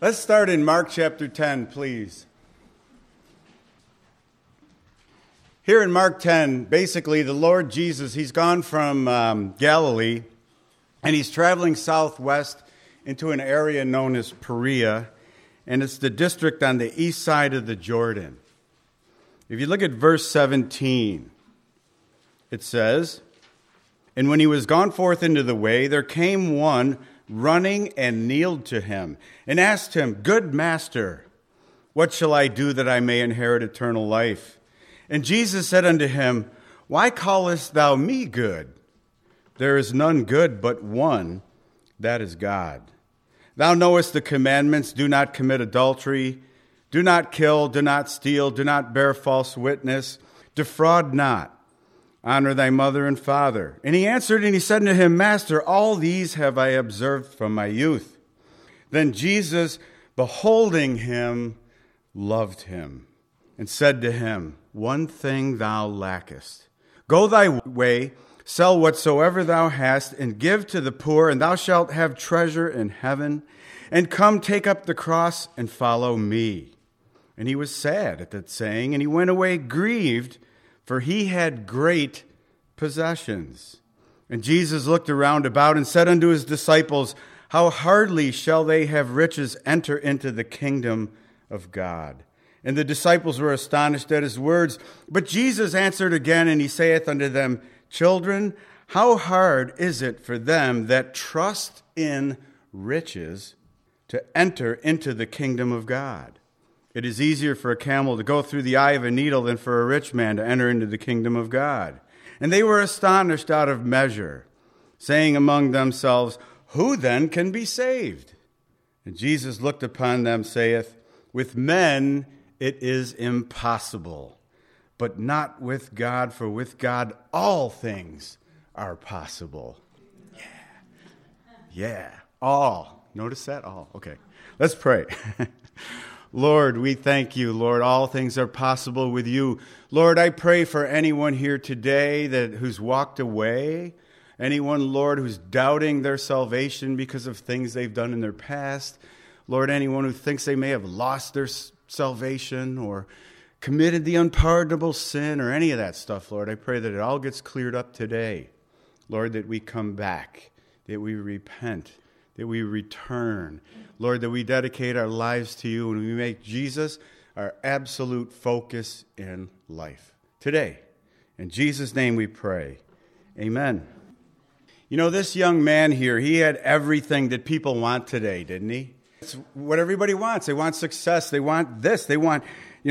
Let's start in Mark chapter 10, please. Here in Mark 10, basically the Lord Jesus, he's gone from Galilee, and he's traveling southwest into an area known as Perea, and it's the district on the east side of the Jordan. If you look at verse 17, it says, "And when he was gone forth into the way, there came one running and kneeled to him, and asked him, 'Good master, what shall I do that I may inherit eternal life?' And Jesus said unto him, 'Why callest thou me good? There is none good but one, that is God. Thou knowest the commandments: do not commit adultery, do not kill, do not steal, do not bear false witness, defraud not, honor thy mother and father.' And he answered and he said unto him, 'Master, all these have I observed from my youth.' Then Jesus, beholding him, loved him, and said to him, 'One thing thou lackest. Go thy way, sell whatsoever thou hast, and give to the poor, and thou shalt have treasure in heaven. And come, take up the cross, and follow me.' And he was sad at that saying, and he went away grieved, for he had great possessions. And Jesus looked around about and said unto his disciples, 'How hardly shall they have riches enter into the kingdom of God?' And the disciples were astonished at his words. But Jesus answered again, and he saith unto them, 'Children, how hard is it for them that trust in riches to enter into the kingdom of God? It is easier for a camel to go through the eye of a needle than for a rich man to enter into the kingdom of God.' And they were astonished out of measure, saying among themselves, 'Who then can be saved?' And Jesus looked upon them, saith, 'With men it is impossible, but not with God, for with God all things are possible.'" Yeah, all. Notice that? All. Okay. Let's pray. Lord, we thank you, Lord. All things are possible with you. Lord, I pray for anyone here today who's walked away, anyone, Lord, who's doubting their salvation because of things they've done in their past. Lord, anyone who thinks they may have lost their salvation or committed the unpardonable sin or any of that stuff, Lord, I pray that it all gets cleared up today. Lord, that we come back, that we repent, that we return. Lord, that we dedicate our lives to you and we make Jesus our absolute focus in life today. In Jesus' name we pray. Amen. You know, this young man here, he had everything that people want today, didn't he? It's what everybody wants. They want success. They want this. They want,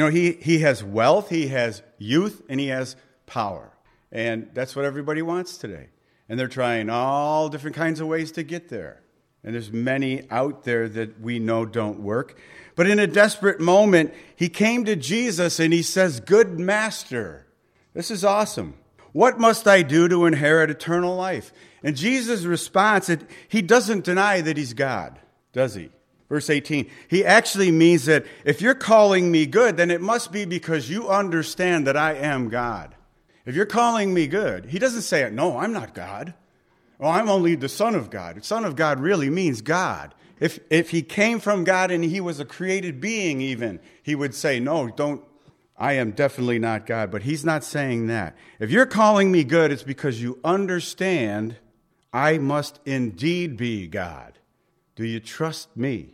he has wealth, he has youth, and he has power. And that's what everybody wants today. And they're trying all different kinds of ways to get there. And there's many out there that we know don't work. But in a desperate moment, he came to Jesus and he says, "Good master." This is awesome. "What must I do to inherit eternal life?" And Jesus' response, he doesn't deny that he's God, does he? Verse 18, he actually means that if you're calling me good, then it must be because you understand that I am God. If you're calling me good, he doesn't say, "No, I'm not God. Oh, I'm only the Son of God." Son of God really means God. If he came from God and he was a created being even, he would say, "No, don't. I am definitely not God." But he's not saying that. If you're calling me good, it's because you understand I must indeed be God. Do you trust me?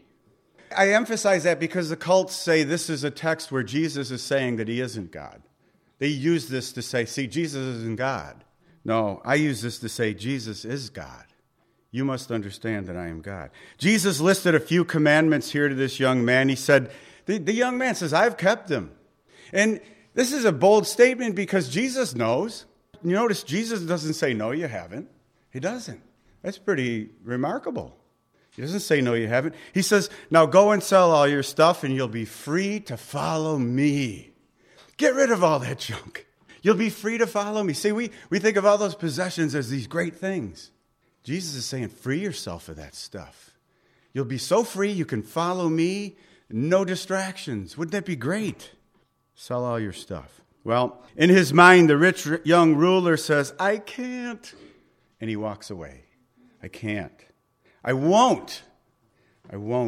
I emphasize that because the cults say this is a text where Jesus is saying that he isn't God. They use this to say, see, Jesus isn't God. No, I use this to say Jesus is God. You must understand that I am God. Jesus listed a few commandments here to this young man. He said, the young man says, "I've kept them." And this is a bold statement because Jesus knows. You notice Jesus doesn't say, "No, you haven't." He doesn't. That's pretty remarkable. He doesn't say, "No, you haven't." He says, "Now go and sell all your stuff and you'll be free to follow me." Get rid of all that junk. You'll be free to follow me. See, we think of all those possessions as these great things. Jesus is saying, free yourself of that stuff. You'll be so free you can follow me, no distractions. Wouldn't that be great? Sell all your stuff. Well, in his mind, the rich young ruler says, "I can't." And he walks away. "I can't. I won't. I won't."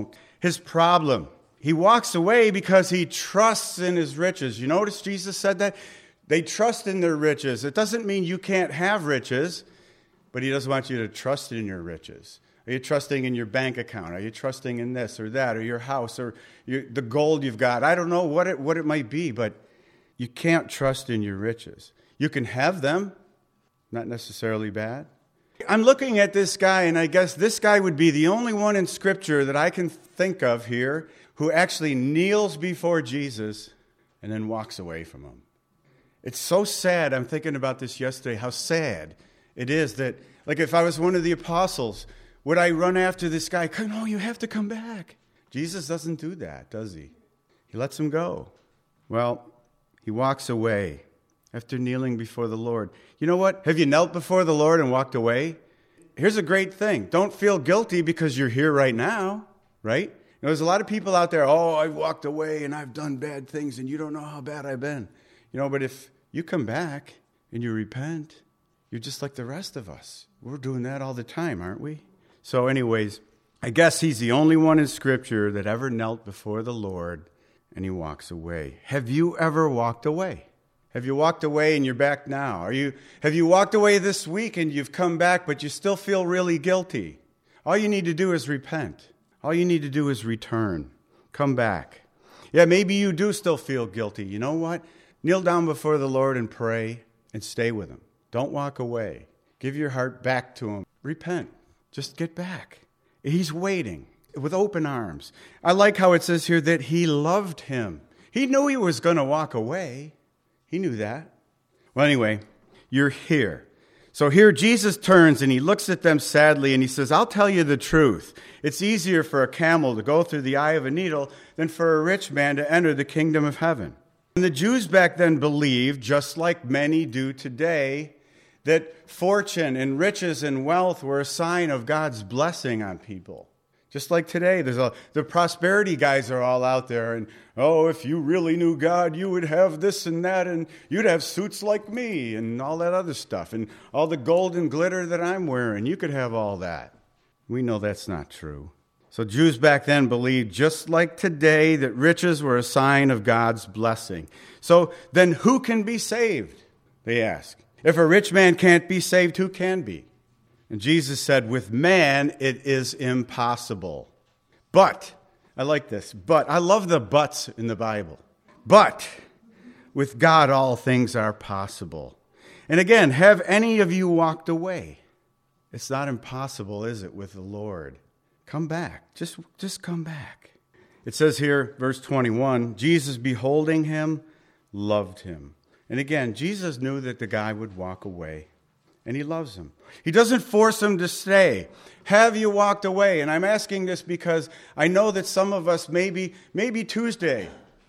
his problem. He walks away because he trusts in his riches. You notice Jesus said that? They trust in their riches. It doesn't mean you can't have riches, but he doesn't want you to trust in your riches. Are you trusting in your bank account? Are you trusting in this or that, or your house, or the gold you've got? I don't know what it might be, but you can't trust in your riches. You can have them, not necessarily bad. I'm looking at this guy, and I guess this guy would be the only one in Scripture that I can think of here who actually kneels before Jesus and then walks away from him. It's so sad. I'm thinking about this yesterday, how sad it is that, like, if I was one of the apostles, would I run after this guy? No, you have to come back. Jesus doesn't do that, does he? He lets him go. Well, he walks away after kneeling before the Lord. You know what? Have you knelt before the Lord and walked away? Here's a great thing. Don't feel guilty because you're here right now, right? You know, there's a lot of people out there, I've walked away and I've done bad things and you don't know how bad I've been. You know, but if you come back and you repent, you're just like the rest of us. We're doing that all the time, aren't we? So anyways, I guess he's the only one in Scripture that ever knelt before the Lord and he walks away. Have you ever walked away? Have you walked away and you're back now? Have you walked away this week and you've come back but you still feel really guilty? All you need to do is repent. All you need to do is return. Come back. Yeah, maybe you do still feel guilty. You know what? Kneel down before the Lord and pray and stay with him. Don't walk away. Give your heart back to him. Repent. Just get back. He's waiting with open arms. I like how it says here that he loved him. He knew he was going to walk away. He knew that. Well, anyway, you're here. So here Jesus turns and he looks at them sadly and he says, I'll tell you the truth. It's easier for a camel to go through the eye of a needle than for a rich man to enter the kingdom of heaven. And the Jews back then believed, just like many do today, that fortune and riches and wealth were a sign of God's blessing on people. Just like today, the prosperity guys are all out there, and, if you really knew God, you would have this and that, and you'd have suits like me, and all that other stuff, and all the gold and glitter that I'm wearing. You could have all that. We know that's not true. So Jews back then believed, just like today, that riches were a sign of God's blessing. So then who can be saved? They ask. If a rich man can't be saved, who can be? And Jesus said, with man, it is impossible. But, I like this, but, I love the buts in the Bible. But, with God, all things are possible. And again, have any of you walked away? It's not impossible, is it, with the Lord? Come back. Just come back. It says here, verse 21, Jesus, beholding him, loved him. And again, Jesus knew that the guy would walk away. And he loves him. He doesn't force him to stay. Have you walked away? And I'm asking this because I know that some of us, maybe Tuesday,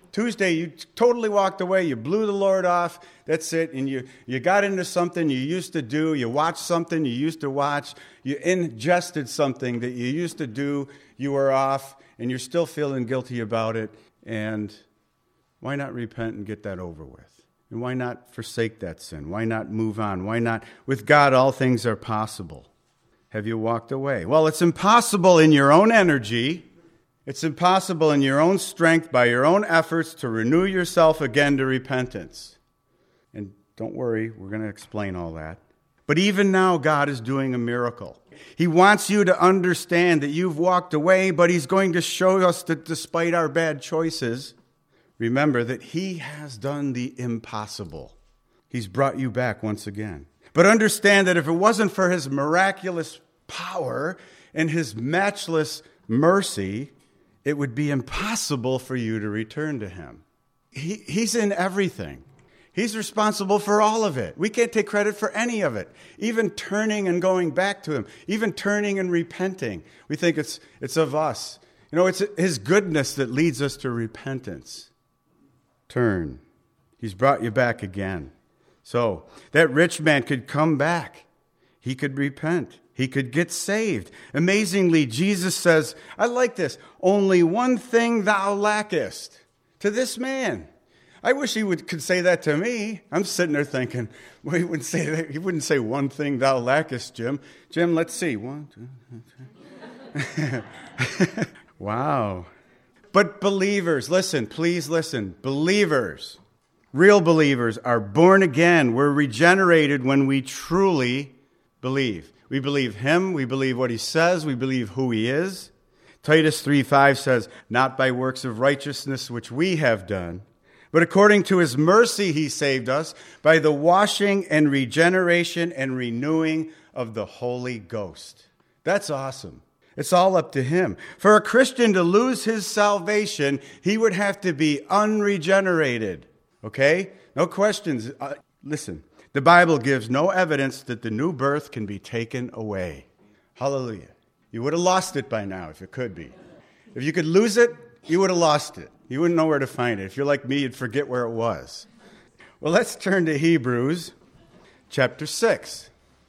you totally walked away. You blew the Lord off. That's it. And you got into something you used to do. You watched something you used to watch. You ingested something that you used to do. You were off, and you're still feeling guilty about it. And why not repent and get that over with? And why not forsake that sin? Why not move on? Why not? With God, all things are possible. Have you walked away? Well, it's impossible in your own energy. It's impossible in your own strength, by your own efforts, to renew yourself again to repentance. And don't worry, we're going to explain all that. But even now, God is doing a miracle. He wants you to understand that you've walked away, but he's going to show us that despite our bad choices, remember that he has done the impossible. He's brought you back once again. But understand that if it wasn't for his miraculous power and his matchless mercy, it would be impossible for you to return to him. He's in everything. He's responsible for all of it. We can't take credit for any of it. Even turning and going back to him. Even turning and repenting. We think it's of us. You know, it's his goodness that leads us to repentance. Turn. He's brought you back again. So that rich man could come back. He could repent. He could get saved. Amazingly, Jesus says, I like this, only one thing thou lackest. To this man. I wish he could say that to me. I'm sitting there thinking, well, he wouldn't say that. He wouldn't say one thing thou lackest, Jim. Jim, let's see. 1, 2, 3. Wow. But believers, listen, please listen. Believers, real believers are born again. We're regenerated when we truly believe. We believe him. We believe what he says. We believe who he is. Titus 3:5 says, not by works of righteousness which we have done, but according to his mercy he saved us by the washing and regeneration and renewing of the Holy Ghost. That's awesome. It's all up to him. For a Christian to lose his salvation, he would have to be unregenerated. Okay? No questions. Listen, the Bible gives no evidence that the new birth can be taken away. Hallelujah. You would have lost it by now if it could be. If you could lose it, you would have lost it. You wouldn't know where to find it. If you're like me, you'd forget where it was. Well, let's turn to Hebrews chapter 6.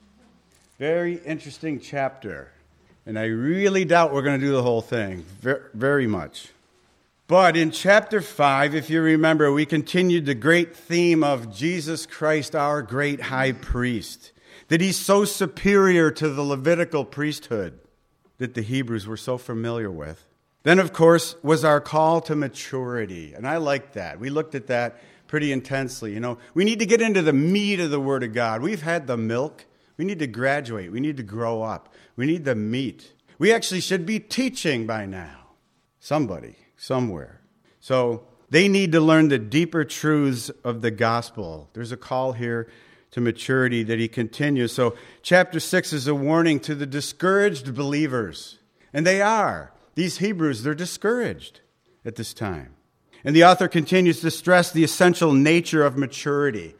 Very interesting chapter. And I really doubt we're going to do the whole thing, very much. But in chapter 5, if you remember, we continued the great theme of Jesus Christ, our great high priest, that he's so superior to the Levitical priesthood that the Hebrews were so familiar with. Then, of course, was our call to maturity. And I like that. We looked at that pretty intensely. You know, we need to get into the meat of the Word of God. We've had the milk. We need to graduate. We need to grow up. We need the meat. We actually should be teaching by now. Somebody, somewhere. So they need to learn the deeper truths of the gospel. There's a call here to maturity that he continues. So chapter 6 is a warning to the discouraged believers. And they are. These Hebrews, they're discouraged at this time. And the author continues to stress the essential nature of maturity.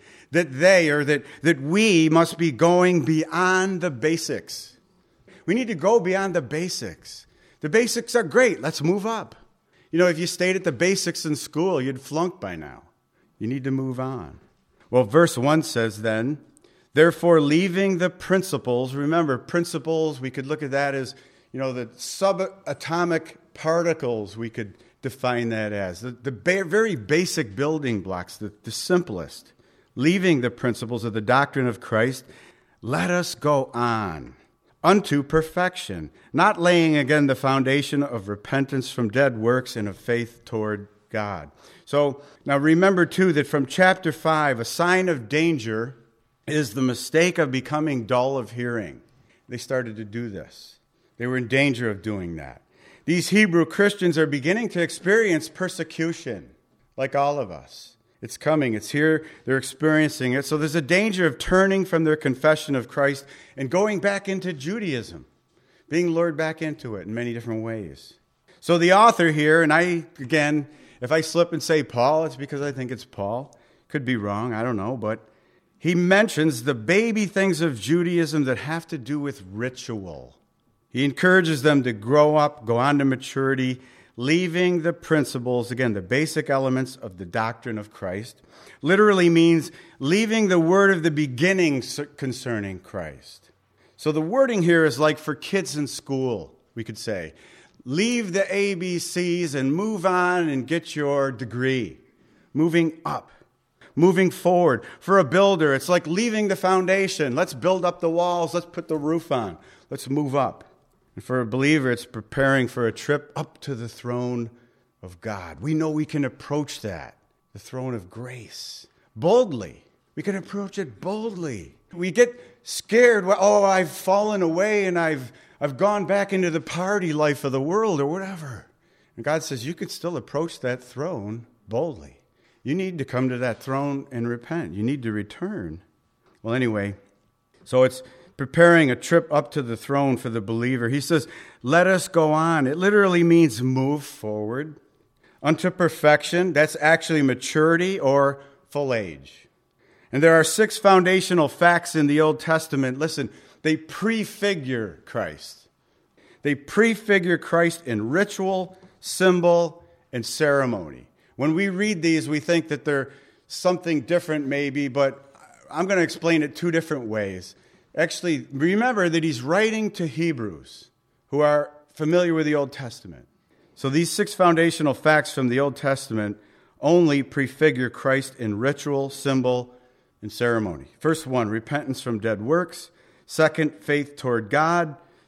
That we must be going beyond the basics. We need to go beyond the basics. The basics are great. Let's move up. You know, if you stayed at the basics in school, you'd flunk by now. You need to move on. Well, verse 1 says then, therefore leaving the principles, remember principles, we could look at that as, you know, the subatomic particles, we could define that as. The very basic building blocks, the simplest. Leaving the principles of the doctrine of Christ, let us go on unto perfection, not laying again the foundation of repentance from dead works and of faith toward God. So now remember too that from chapter 5, a sign of danger is the mistake of becoming dull of hearing. They started to do this. They were in danger of doing that. These Hebrew Christians are beginning to experience persecution, like all of us. It's coming. It's here. They're experiencing it. So there's a danger of turning from their confession of Christ and going back into Judaism, being lured back into it in many different ways. So the author here, and again, if I slip and say Paul, it's because I think it's Paul. Could be wrong. I don't know. But he mentions the baby things of Judaism that have to do with ritual. He encourages them to grow up, go on to maturity, leaving the principles, again, the basic elements of the doctrine of Christ, literally means leaving the word of the beginning concerning Christ. So the wording here is like for kids in school, we could say. Leave the ABCs and move on and get your degree. Moving up, moving forward. For a builder, it's like leaving the foundation. Let's build up the walls. Let's put the roof on. Let's move up. And for a believer, it's preparing for a trip up to the throne of God. We know we can approach that, the throne of grace, boldly. We can approach it boldly. We get scared. Oh, I've fallen away and I've gone back into the party life of the world or whatever. And God says you can still approach that throne boldly. You need to come to that throne and repent. You need to return. Well, anyway, so it's preparing a trip up to the throne for the believer. He says, let us go on. It literally means move forward unto perfection. That's actually maturity or full age. And there are 6 foundational facts in the Old Testament. Listen, they prefigure Christ. They prefigure Christ in ritual, symbol, and ceremony. When we read these, we think that they're something different maybe, but I'm going to explain it 2 different ways. Actually, remember that he's writing to Hebrews who are familiar with the Old Testament. So these 6 foundational facts from the Old Testament only prefigure Christ in ritual, symbol, and ceremony. First one, repentance from dead works. Second, faith toward God.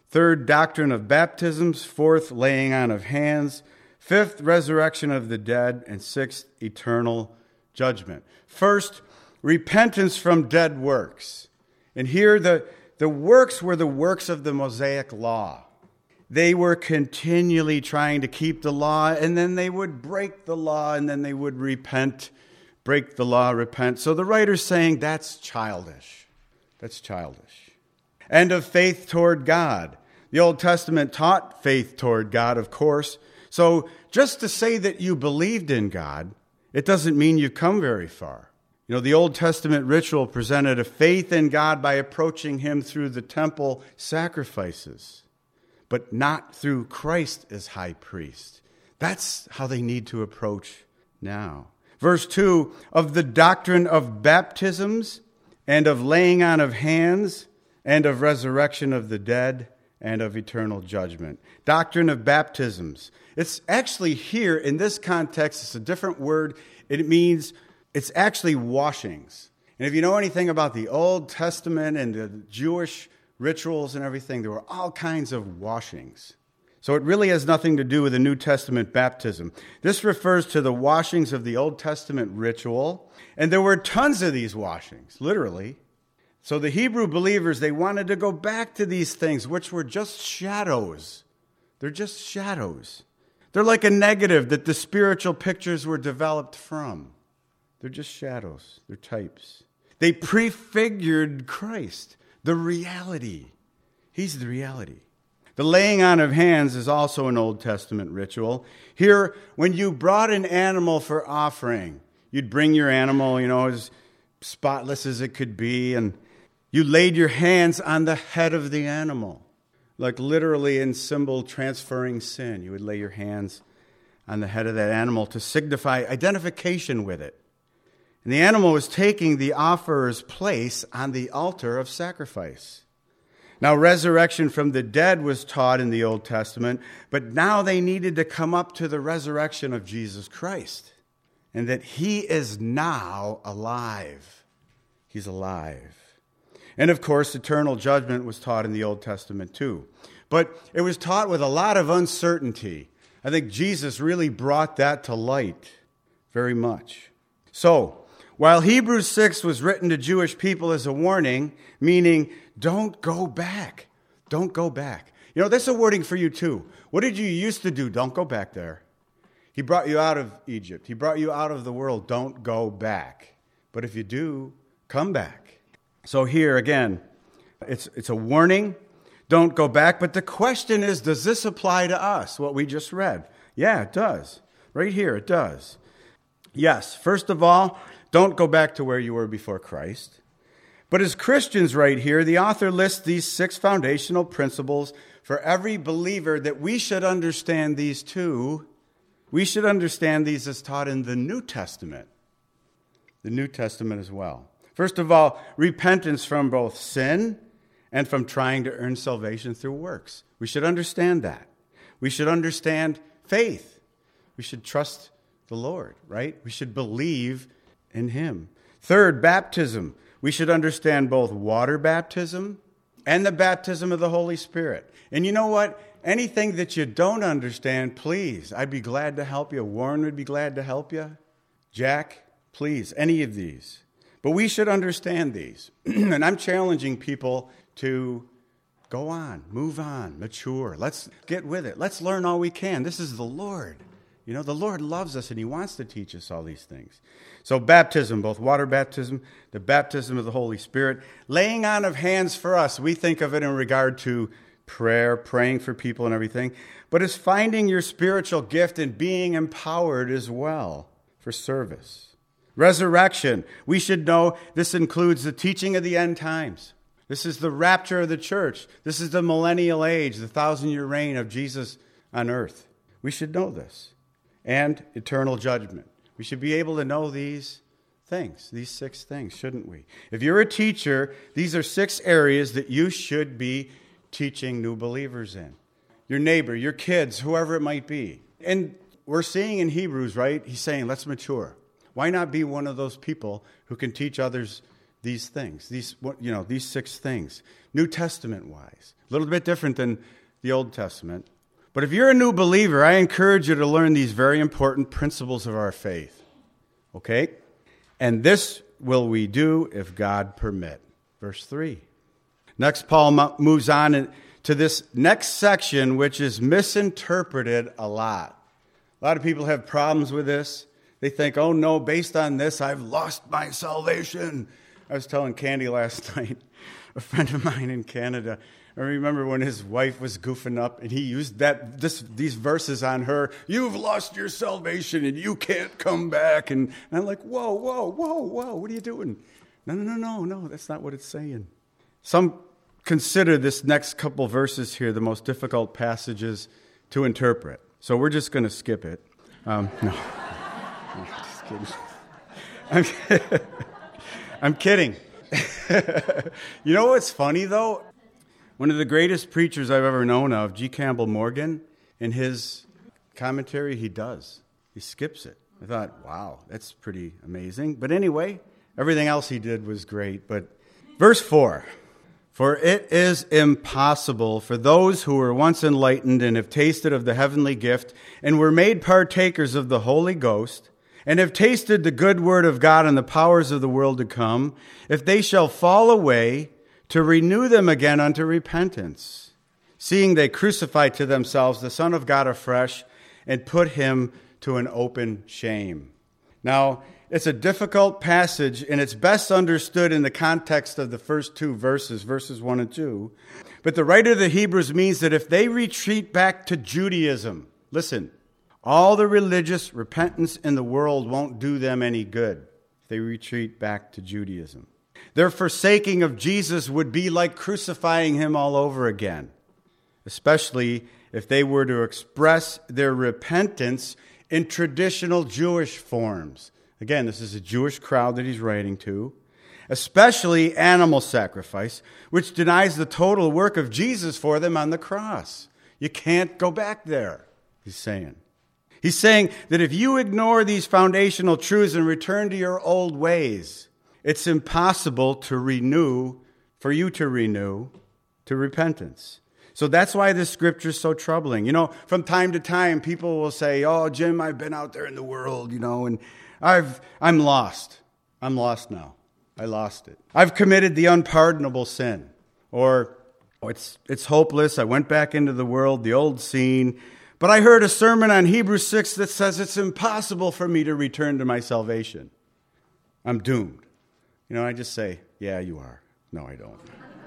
Third, doctrine of baptisms. Fourth, laying on of hands. Fifth, resurrection of the dead. And sixth, eternal judgment. First, repentance from dead works. And here the works were the works of the Mosaic law. They were continually trying to keep the law, and then they would break the law, and then they would repent, break the law, repent. So the writer's saying that's childish. That's childish. And of faith toward God. The Old Testament taught faith toward God, of course. So just to say that you believed in God, it doesn't mean you've come very far. The Old Testament ritual presented a faith in God by approaching him through the temple sacrifices, but not through Christ as high priest. That's how they need to approach now. Verse 2, of the doctrine of baptisms and of laying on of hands and of resurrection of the dead and of eternal judgment. Doctrine of baptisms. It's actually here in this context, it's a different word. It means it's actually washings. And if you know anything about the Old Testament and the Jewish rituals and everything, there were all kinds of washings. So it really has nothing to do with the New Testament baptism. This refers to the washings of the Old Testament ritual. And there were tons of these washings, literally. So the Hebrew believers, they wanted to go back to these things, which were just shadows. They're just shadows. They're like a negative that the spiritual pictures were developed from. They're just shadows. They're types. They prefigured Christ, the reality. He's the reality. The laying on of hands is also an Old Testament ritual. Here, when you brought an animal for offering, you'd bring your animal, as spotless as it could be, and you laid your hands on the head of the animal. Like literally in symbol transferring sin. You would lay your hands on the head of that animal to signify identification with it. And the animal was taking the offerer's place on the altar of sacrifice. Now, resurrection from the dead was taught in the Old Testament, but now they needed to come up to the resurrection of Jesus Christ, and that he is now alive. He's alive. And of course, eternal judgment was taught in the Old Testament too. But it was taught with a lot of uncertainty. I think Jesus really brought that to light very much. So, while Hebrews 6 was written to Jewish people as a warning, meaning don't go back. Don't go back. That's a wording for you too. What did you used to do? Don't go back there. He brought you out of Egypt. He brought you out of the world. Don't go back. But if you do, come back. So here again, it's a warning. Don't go back. But the question is, does this apply to us, what we just read? Yeah, it does. Right here, it does. Yes, first of all, don't go back to where you were before Christ. But as Christians right here, the author lists these 6 foundational principles for every believer that we should understand these too. We should understand these as taught in the New Testament. The New Testament as well. First of all, repentance from both sin and from trying to earn salvation through works. We should understand that. We should understand faith. We should trust the Lord, right? We should believe in him. Third, baptism. We should understand both water baptism and the baptism of the Holy Spirit. And you know what? Anything that you don't understand, please, I'd be glad to help you. Warren would be glad to help you. Jack, please, any of these. But we should understand these. And I'm challenging people to go on, move on, mature. Let's get with it. Let's learn all we can. This is the Lord. The Lord loves us and he wants to teach us all these things. So baptism, both water baptism, the baptism of the Holy Spirit, laying on of hands for us. We think of it in regard to prayer, praying for people and everything. But it's finding your spiritual gift and being empowered as well for service. Resurrection. We should know this includes the teaching of the end times. This is the rapture of the church. This is the millennial age, the 1,000-year reign of Jesus on earth. We should know this. And eternal judgment. We should be able to know these things, these 6 things, shouldn't we? If you're a teacher, these are 6 areas that you should be teaching new believers in. Your neighbor, your kids, whoever it might be. And we're seeing in Hebrews, right? He's saying, let's mature. Why not be one of those people who can teach others these things, these 6 things, New Testament-wise. A little bit different than the Old Testament. But if you're a new believer, I encourage you to learn these very important principles of our faith. Okay? And this will we do if God permit. Verse 3. Next, Paul moves on to this next section, which is misinterpreted a lot. A lot of people have problems with this. They think, oh no, based on this, I've lost my salvation. I was telling Candy last night, a friend of mine in Canada, I remember when his wife was goofing up and he used these verses on her. You've lost your salvation and you can't come back. And I'm like, whoa, what are you doing? No, that's not what it's saying. Some consider this next couple verses here the most difficult passages to interpret. So we're just going to skip it. No, just kidding. I'm kidding. You know what's funny, though? One of the greatest preachers I've ever known of, G. Campbell Morgan, in his commentary, he skips it. I thought, wow, that's pretty amazing. But anyway, everything else he did was great. But verse 4, for it is impossible for those who were once enlightened and have tasted of the heavenly gift and were made partakers of the Holy Ghost and have tasted the good word of God and the powers of the world to come, if they shall fall away, to renew them again unto repentance, seeing they crucify to themselves the Son of God afresh and put him to an open shame. Now, it's a difficult passage, and it's best understood in the context of the first 2 verses, verses 1 and 2. But the writer of the Hebrews means that if they retreat back to Judaism, listen, all the religious repentance in the world won't do them any good if they retreat back to Judaism. Their forsaking of Jesus would be like crucifying him all over again, especially if they were to express their repentance in traditional Jewish forms. Again, this is a Jewish crowd that he's writing to, especially animal sacrifice, which denies the total work of Jesus for them on the cross. You can't go back there, he's saying. He's saying that if you ignore these foundational truths and return to your old ways, it's impossible for you to renew to repentance. So that's why this scripture is so troubling. You know, from time to time, people will say, oh, Jim, I've been out there in the world, and I'm lost. I'm lost now. I lost it. I've committed the unpardonable sin. Or, it's hopeless. I went back into the world, the old scene. But I heard a sermon on Hebrews 6 that says it's impossible for me to return to my salvation. I'm doomed. I just say, yeah, you are. No, I don't.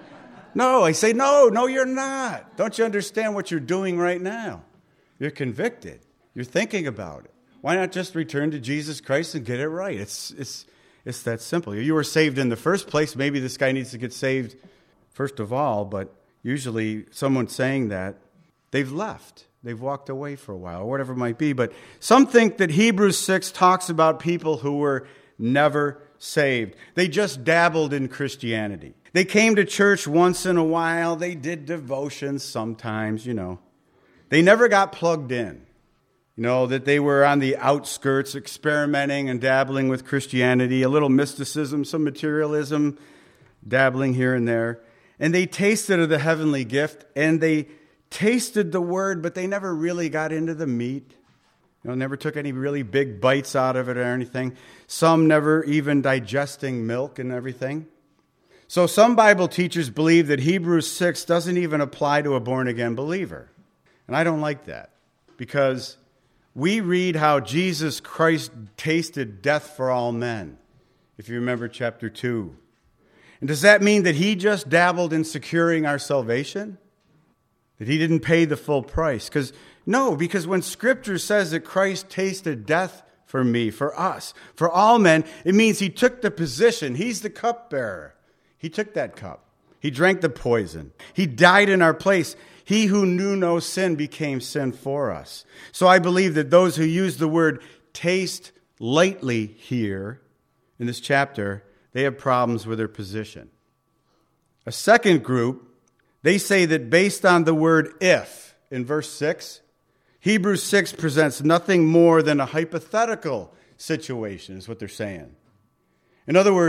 No, I say, no, you're not. Don't you understand what you're doing right now? You're convicted. You're thinking about it. Why not just return to Jesus Christ and get it right? It's that simple. You were saved in the first place. Maybe this guy needs to get saved first of all, but usually someone saying that, they've left. They've walked away for a while, or whatever it might be. But some think that Hebrews 6 talks about people who were never saved. They just dabbled in Christianity. They came to church once in a while. They did devotions sometimes, They never got plugged in. That they were on the outskirts experimenting and dabbling with Christianity, a little mysticism, some materialism, dabbling here and there. And they tasted of the heavenly gift, and they tasted the word, but they never really got into the meat. Never took any really big bites out of it or anything. Some never even digesting milk and everything. So some Bible teachers believe that Hebrews 6 doesn't even apply to a born-again believer. And I don't like that, because we read how Jesus Christ tasted death for all men, if you remember chapter 2. And does that mean that he just dabbled in securing our salvation? That he didn't pay the full price? No, because when Scripture says that Christ tasted death for me, for us, for all men, it means he took the position. He's the cupbearer. He took that cup. He drank the poison. He died in our place. He who knew no sin became sin for us. So I believe that those who use the word taste lightly here in this chapter, they have problems with their position. A second group, they say that based on the word if in verse 6, Hebrews 6 presents nothing more than a hypothetical situation, is what they're saying. In other words,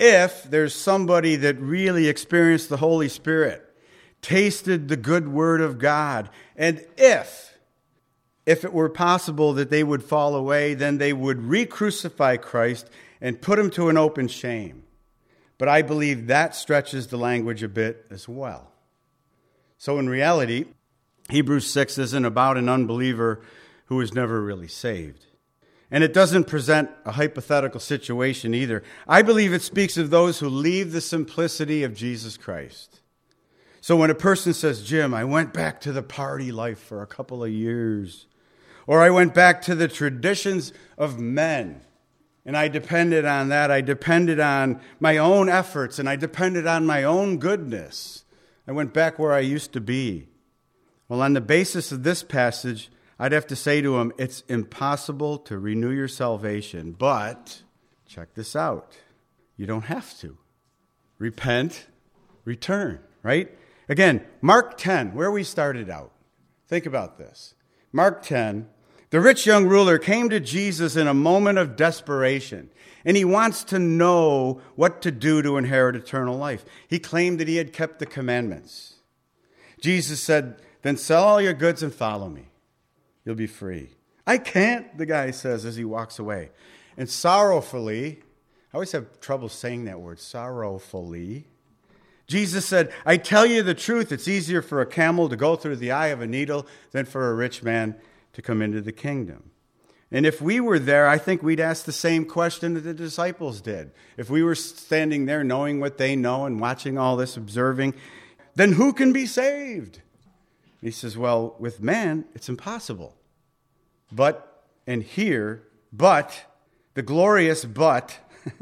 if there's somebody that really experienced the Holy Spirit, tasted the good word of God, and if it were possible that they would fall away, then they would re-crucify Christ and put him to an open shame. But I believe that stretches the language a bit as well. So in reality, Hebrews 6 isn't about an unbeliever who was never really saved. And it doesn't present a hypothetical situation either. I believe it speaks of those who leave the simplicity of Jesus Christ. So when a person says, Jim, I went back to the party life for a couple of years, or I went back to the traditions of men, and I depended on that. I depended on my own efforts, and I depended on my own goodness. I went back where I used to be. Well, on the basis of this passage, I'd have to say to him, it's impossible to renew your salvation, but check this out. You don't have to. Repent, return, right? Again, Mark 10, where we started out. Think about this. Mark 10, the rich young ruler came to Jesus in a moment of desperation, and he wants to know what to do to inherit eternal life. He claimed that he had kept the commandments. Jesus said, then sell all your goods and follow me. You'll be free. I can't, the guy says as he walks away. And sorrowfully, I always have trouble saying that word, sorrowfully, Jesus said, I tell you the truth, it's easier for a camel to go through the eye of a needle than for a rich man to come into the kingdom. And if we were there, I think we'd ask the same question that the disciples did. If we were standing there knowing what they know and watching all this, observing, then who can be saved? He says, well, with man, it's impossible. But, and here, but, the glorious but,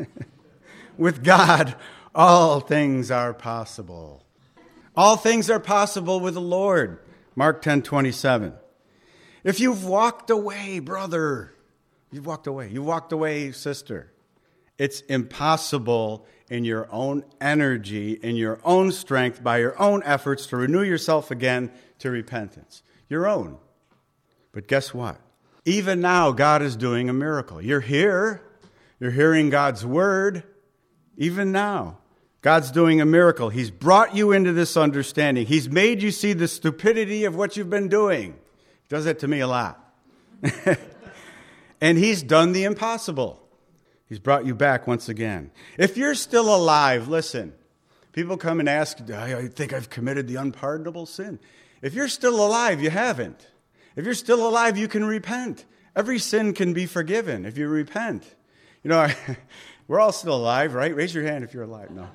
with God, all things are possible. All things are possible with the Lord. Mark 10:27. If you've walked away, brother, you've walked away, sister, it's impossible in your own energy, in your own strength, by your own efforts to renew yourself again to repentance. Your own. But guess what? Even now, God is doing a miracle. You're here. You're hearing God's word. Even now, God's doing a miracle. He's brought you into this understanding. He's made you see the stupidity of what you've been doing. He does that to me a lot. And he's done the impossible. He's brought you back once again. If you're still alive, listen. People come and ask, I think I've committed the unpardonable sin. If you're still alive, you haven't. If you're still alive, you can repent. Every sin can be forgiven if you repent. You know, we're all still alive, right? Raise your hand if you're alive. No.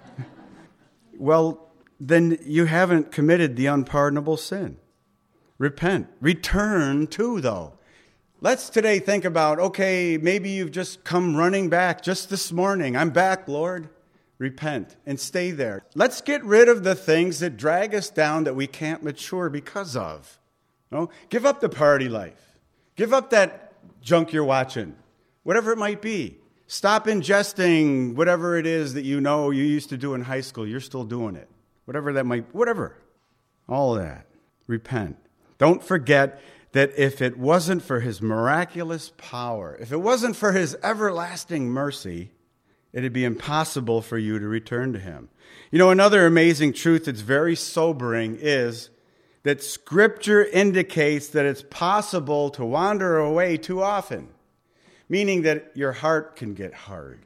Well, then you haven't committed the unpardonable sin. Repent. Return to, though. Let's today think about, okay, maybe you've just come running back just this morning. I'm back, Lord. Repent and stay there. Let's get rid of the things that drag us down that we can't mature because of. No? Give up the party life. Give up that junk you're watching, whatever it might be. Stop ingesting whatever it is that you know you used to do in high school. You're still doing it. Whatever. All of that. Repent. Don't forget that if it wasn't for his miraculous power, if it wasn't for his everlasting mercy, it'd be impossible for you to return to him. You know, another amazing truth that's very sobering is that Scripture indicates that it's possible to wander away too often, meaning that your heart can get hard.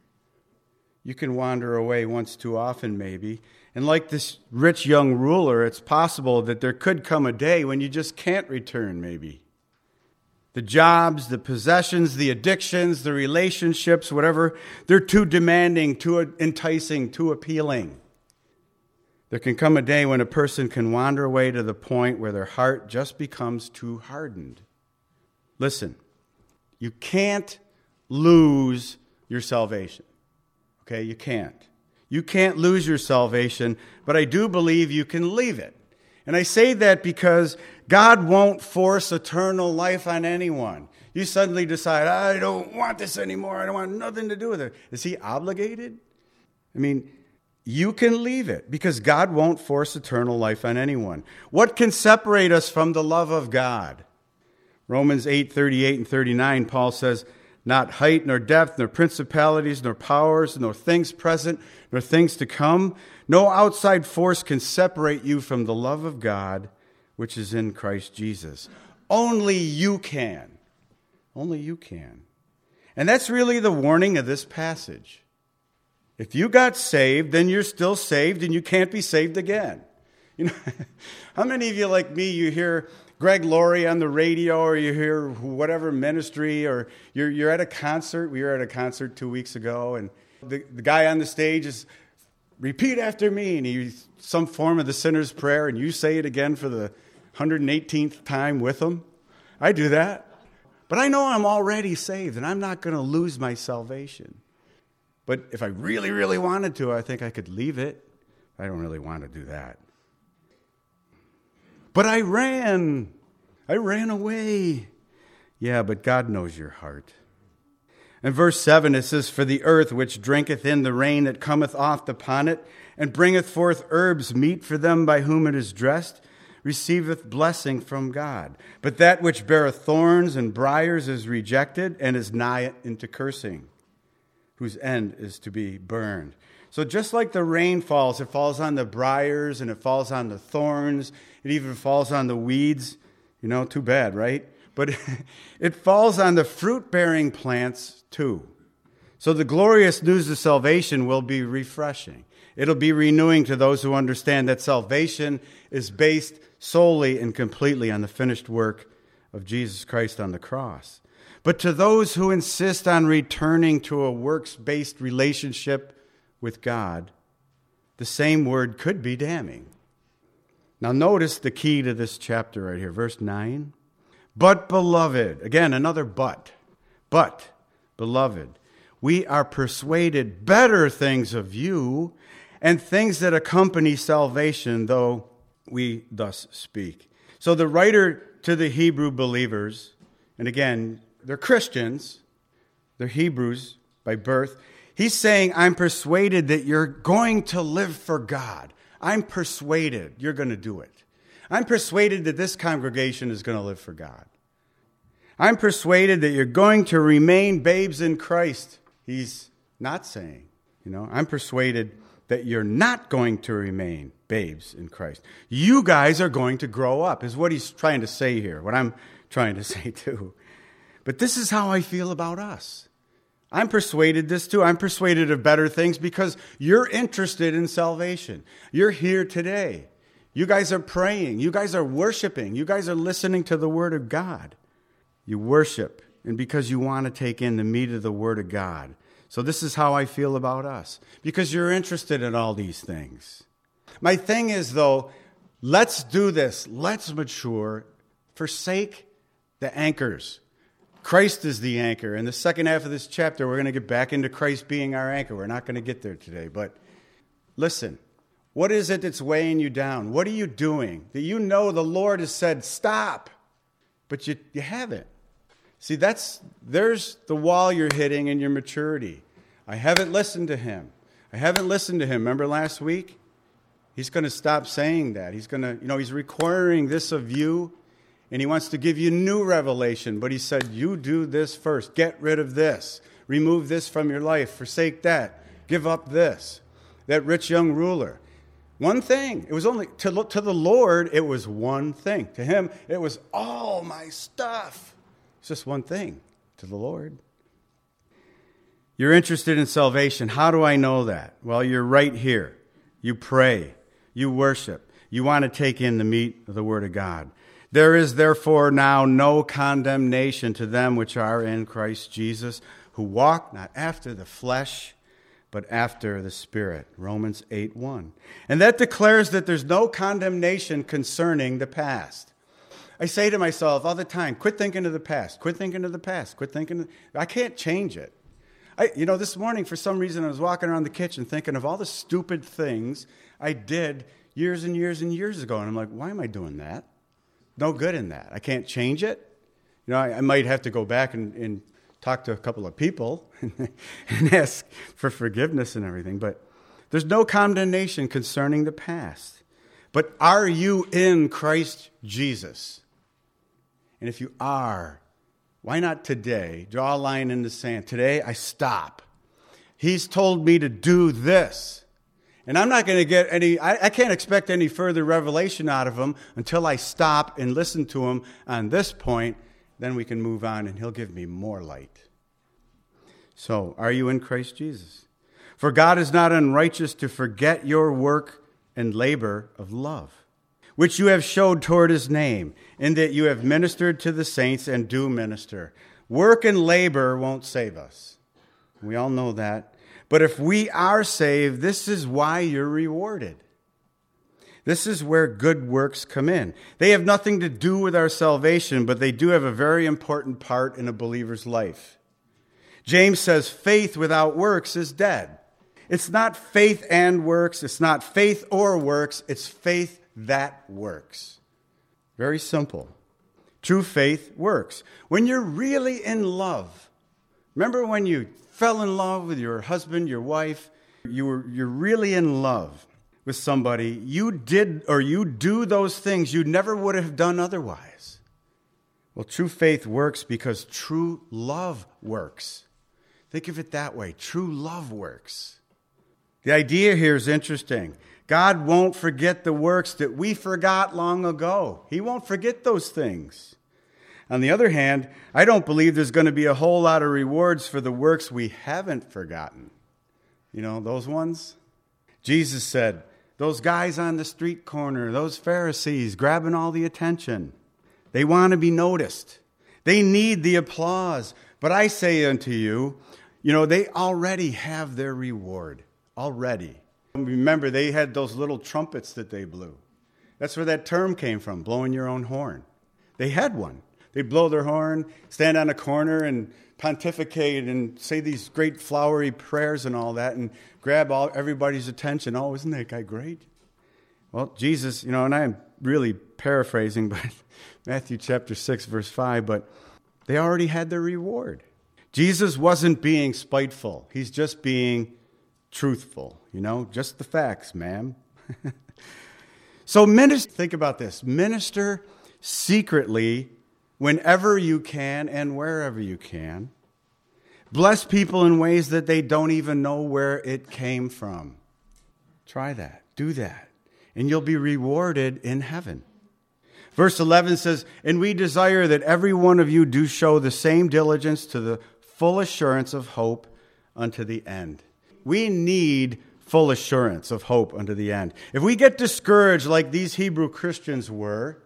You can wander away once too often, maybe. And like this rich young ruler, it's possible that there could come a day when you just can't return, maybe. The jobs, the possessions, the addictions, the relationships, whatever, they're too demanding, too enticing, too appealing. There can come a day when a person can wander away to the point where their heart just becomes too hardened. Listen, you can't lose your salvation. Okay, you can't. You can't lose your salvation, but I do believe you can leave it. And I say that because God won't force eternal life on anyone. You suddenly decide, I don't want this anymore. I don't want nothing to do with it. Is he obligated? I mean, you can leave it because God won't force eternal life on anyone. What can separate us from the love of God? Romans 8:38 and 39, Paul says, not height, nor depth, nor principalities, nor powers, nor things present, nor things to come. No outside force can separate you from the love of God, which is in Christ Jesus. Only you can. Only you can. And that's really the warning of this passage. If you got saved, then you're still saved, and you can't be saved again. You know, how many of you, like me, you hear Greg Laurie on the radio, or you hear whatever ministry, or you're at a concert. We were at a concert 2 weeks ago, and the guy on the stage is, repeat after me, and he's some form of the sinner's prayer, and you say it again for the 118th time with him. I do that. But I know I'm already saved, and I'm not going to lose my salvation. But if I really, really wanted to, I think I could leave it. I don't really want to do that. But I ran away. Yeah, but God knows your heart. In verse 7, it says, For the earth which drinketh in the rain that cometh oft upon it, and bringeth forth herbs meet for them by whom it is dressed, receiveth blessing from God. But that which beareth thorns and briars is rejected, and is nigh into cursing, whose end is to be burned. So just like the rain falls, it falls on the briars, and it falls on the thorns, it even falls on the weeds. You know, too bad, right? But it falls on the fruit-bearing plants too. So the glorious news of salvation will be refreshing. It'll be renewing to those who understand that salvation is based solely and completely on the finished work of Jesus Christ on the cross. But to those who insist on returning to a works-based relationship with God, the same word could be damning. Now notice the key to this chapter right here, verse 9. But, beloved, again, another but. But, beloved, we are persuaded better things of you, and things that accompany salvation, though we thus speak. So the writer to the Hebrew believers, and again, they're Christians, they're Hebrews by birth. He's saying, I'm persuaded that you're going to live for God. I'm persuaded you're going to do it. I'm persuaded that this congregation is going to live for God. I'm persuaded that you're going to remain babes in Christ. He's not saying, I'm persuaded that you're not going to remain babes in Christ. You guys are going to grow up, is what he's trying to say here, what I'm trying to say too. But this is how I feel about us. I'm persuaded this too. I'm persuaded of better things because you're interested in salvation. You're here today. You guys are praying. You guys are worshiping. You guys are listening to the Word of God. You worship, and because you want to take in the meat of the Word of God. So this is how I feel about us, because you're interested in all these things. My thing is, though, let's do this. Let's mature. Forsake the anchors. Christ is the anchor. In the second half of this chapter, we're going to get back into Christ being our anchor. We're not going to get there today, but listen. What is it that's weighing you down? What are you doing that you know the Lord has said, stop, but you haven't? See, there's the wall you're hitting in your maturity. I haven't listened to him. Remember last week? He's going to stop saying that. He's going to, he's requiring this of you, and he wants to give you new revelation. But he said, you do this first. Get rid of this. Remove this from your life. Forsake that. Give up this. That rich young ruler. One thing. It was only, to the Lord, it was one thing. To him, it was all my stuff. It's just one thing to the Lord. You're interested in salvation. How do I know that? Well, you're right here. You pray. You worship. You want to take in the meat of the Word of God. There is therefore now no condemnation to them which are in Christ Jesus, who walk not after the flesh, but after the Spirit. Romans 8:1. And that declares that there's no condemnation concerning the past. I say to myself all the time, quit thinking of the past. Quit thinking of the past. Quit thinking. I can't change it. This morning, for some reason, I was walking around the kitchen thinking of all the stupid things I did years and years and years ago. And I'm like, why am I doing that? No good in that. I can't change it. I might have to go back and talk to a couple of people and ask for forgiveness and everything. But there's no condemnation concerning the past. But are you in Christ Jesus? And if you are, Why not today? Draw a line in the sand. Today, I stop. He's told me to do this. And I'm not going to get I can't expect any further revelation out of him until I stop and listen to him on this point. Then we can move on and he'll give me more light. So, are you in Christ Jesus? For God is not unrighteous to forget your work and labor of love, which you have showed toward his name, in that you have ministered to the saints and do minister. Work and labor won't save us. We all know that. But if we are saved, this is why you're rewarded. This is where good works come in. They have nothing to do with our salvation, but they do have a very important part in a believer's life. James says faith without works is dead. It's not faith and works. It's not faith or works. It's faith that works. Very simple. True faith works. When you're really in love, remember when you fell in love with your husband, your wife, you're really in love with somebody, you did or you do those things you never would have done otherwise. Well, true faith works because true love works. Think of it that way. True love works. The idea here is interesting. God won't forget the works that we forgot long ago. He won't forget those things. On the other hand, I don't believe there's going to be a whole lot of rewards for the works we haven't forgotten. You know, those ones? Jesus said, those guys on the street corner, those Pharisees grabbing all the attention, they want to be noticed. They need the applause. But I say unto you, they already have their reward. Already. Remember, they had those little trumpets that they blew. That's where that term came from, blowing your own horn. They had one. They'd blow their horn, stand on a corner and pontificate and say these great flowery prayers and all that and grab everybody's attention. Oh, isn't that guy great? Well, Jesus, and I'm really paraphrasing, but Matthew chapter 6, verse 5, but they already had their reward. Jesus wasn't being spiteful. He's just being truthful, just the facts, ma'am. So think about this. Minister secretly whenever you can and wherever you can. Bless people in ways that they don't even know where it came from. Try that. Do that. And you'll be rewarded in heaven. Verse 11 says, and we desire that every one of you do show the same diligence to the full assurance of hope unto the end. We need full assurance of hope unto the end. If we get discouraged like these Hebrew Christians were,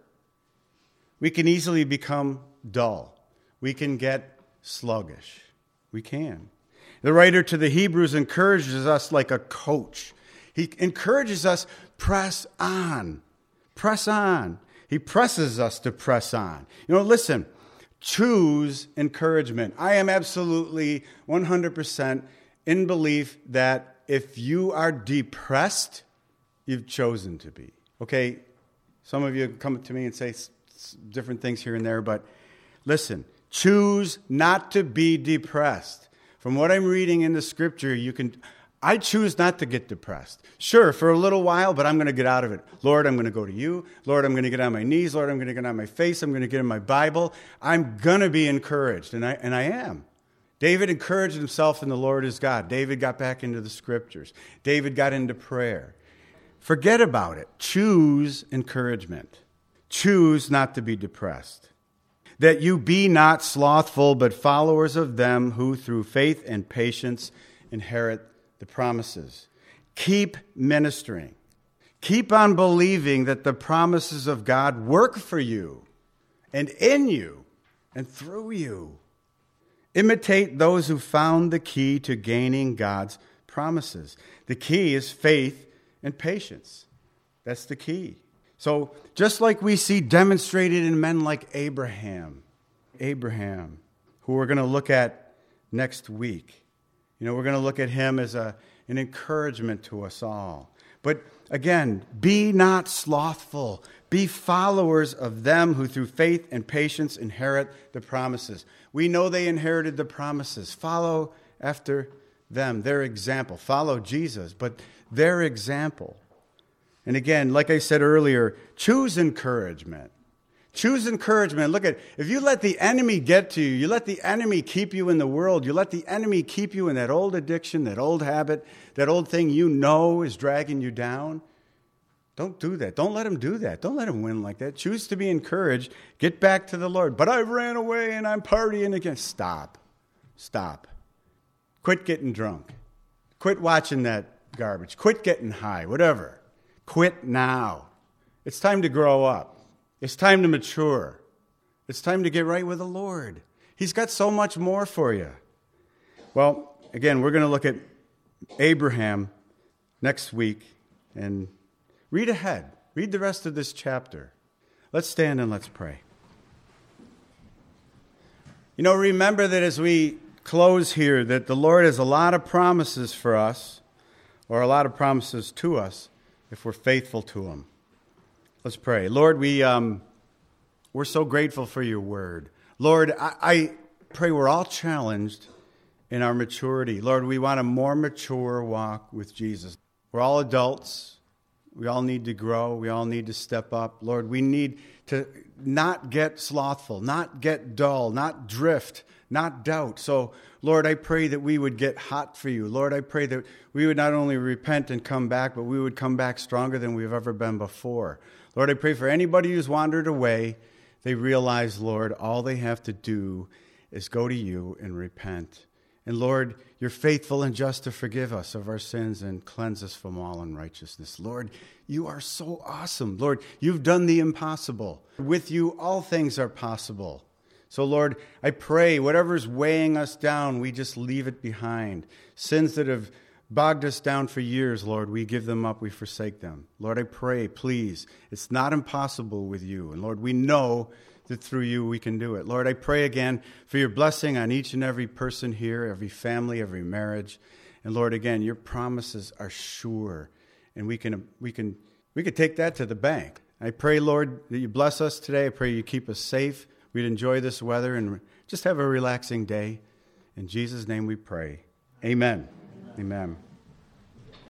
we can easily become dull. We can get sluggish. We can. The writer to the Hebrews encourages us like a coach. He encourages us, press on. Press on. He presses us to press on. Listen, choose encouragement. I am absolutely 100% in belief that if you are depressed, you've chosen to be. Okay, some of you come to me and say different things here and there, but listen, choose not to be depressed. From what I'm reading in the scripture, I choose not to get depressed. Sure, for a little while, but I'm going to get out of it. Lord, I'm going to go to you. Lord, I'm going to get on my knees. Lord, I'm going to get on my face. I'm going to get in my Bible. I'm going to be encouraged, and I am. David encouraged himself in the Lord his God. David got back into the scriptures. David got into prayer. Forget about it. Choose encouragement. Choose not to be depressed. That you be not slothful, but followers of them who through faith and patience inherit the promises. Keep ministering. Keep on believing that the promises of God work for you and in you and through you. Imitate those who found the key to gaining God's promises. The key is faith and patience. That's the key. So just like we see demonstrated in men like Abraham, who we're going to look at next week. We're going to look at him as an encouragement to us all. But again, be not slothful. Be followers of them who through faith and patience inherit the promises. We know they inherited the promises. Follow after them, their example. Follow Jesus, but their example. And again, like I said earlier, choose encouragement. Choose encouragement. Look at, if you let the enemy get to you, you let the enemy keep you in the world, you let the enemy keep you in that old addiction, that old habit, that old thing you know is dragging you down. Don't do that. Don't let him do that. Don't let him win like that. Choose to be encouraged. Get back to the Lord. But I ran away and I'm partying again. Stop. Stop. Quit getting drunk. Quit watching that garbage. Quit getting high. Whatever. Quit now. It's time to grow up. It's time to mature. It's time to get right with the Lord. He's got so much more for you. Well, again, we're going to look at Abraham next week and read ahead. Read the rest of this chapter. Let's stand and let's pray. You know, remember that as we close here, that the Lord has a lot of promises for us, or a lot of promises to us, if we're faithful to him. Let's pray. Lord, we're so grateful for your word. Lord, I pray we're all challenged in our maturity. Lord, we want a more mature walk with Jesus. We're all adults. We all need to grow. We all need to step up. Lord, we need to not get slothful, not get dull, not drift, not doubt. So, Lord, I pray that we would get hot for you. Lord, I pray that we would not only repent and come back, but we would come back stronger than we've ever been before. Lord, I pray for anybody who's wandered away, they realize, Lord, all they have to do is go to you and repent. And Lord, you're faithful and just to forgive us of our sins and cleanse us from all unrighteousness. Lord, you are so awesome. Lord, you've done the impossible. With you, all things are possible. So Lord, I pray whatever's weighing us down, we just leave it behind. Sins that have bogged us down for years, Lord, we give them up, we forsake them. Lord, I pray, please, it's not impossible with you. And Lord, we know that through you we can do it. Lord, I pray again for your blessing on each and every person here, every family, every marriage. And Lord, again, your promises are sure, and we could take that to the bank. I pray, Lord, that you bless us today. I pray you keep us safe. We'd enjoy this weather and just have a relaxing day. In Jesus' name we pray. Amen. Amen.